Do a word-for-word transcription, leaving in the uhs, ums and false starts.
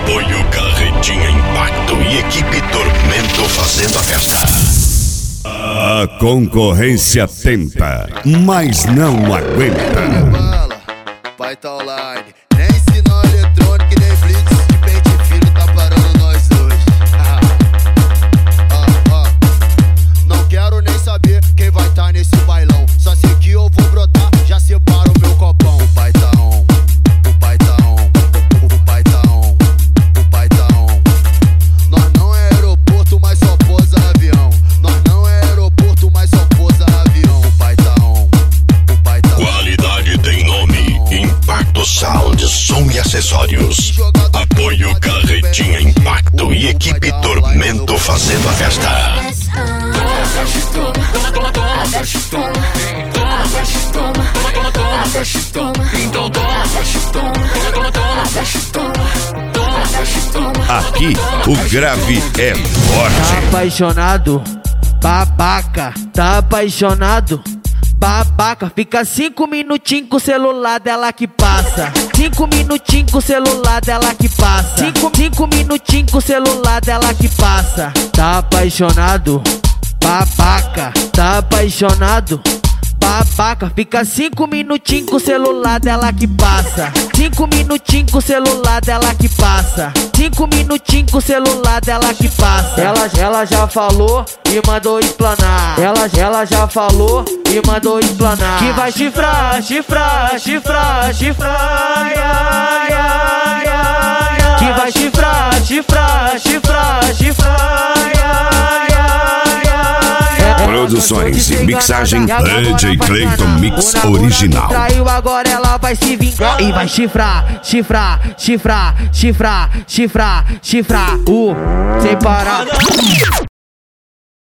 Apoio Carretinha Impacto e equipe Tormento fazendo a festa. A concorrência tenta, mas não aguenta. Vai tá online, nem sinal eletrônico, nem blitz de pente fino tá parando nós hoje. ah, ah. Não quero nem saber quem vai tá nesse bailão, só sei que eu vou brotar, já separo o meu copão. O pai tá on, o pai tá on, o pai tá on, o pai tá on. Nós não é aeroporto, mas só pousa avião. Nós não é aeroporto, mas só pousa avião. O pai tá on, o pai tá on. Qualidade tem nome. Impacto Sound, som e acessórios. Apoio Carretinha Impacto e equipe Tormento fazendo a festa. Aqui o grave é forte. Tá apaixonado, babaca, tá apaixonado. Babaca, fica cinco minutinhos com o celular dela que passa. Cinco minutinhos com o celular dela que passa. Cinco, cinco minutinhos com o celular dela que passa. Tá apaixonado, babaca, tá apaixonado. Babaca, fica cinco minutinhos com o celular dela que passa. Cinco minutinhos com o celular dela que passa. Cinco minutinhos com o celular dela que passa. Ela, ela já falou e mandou explanar. Ela, ela já falou e mandou explanar. Que vai chifrar, chifrar, chifrar, chifrar, ia, ia, ia, ia. Que vai chifrar, chifrar, chifrar, chifrar, ia, ia, ia. Produções e mixagem D J Clayton Mix Original. Traiu, agora ela vai se vingar e vai chifrar, chifrar, chifrar, chifrar, chifrar, chifrar, uh, sem parar.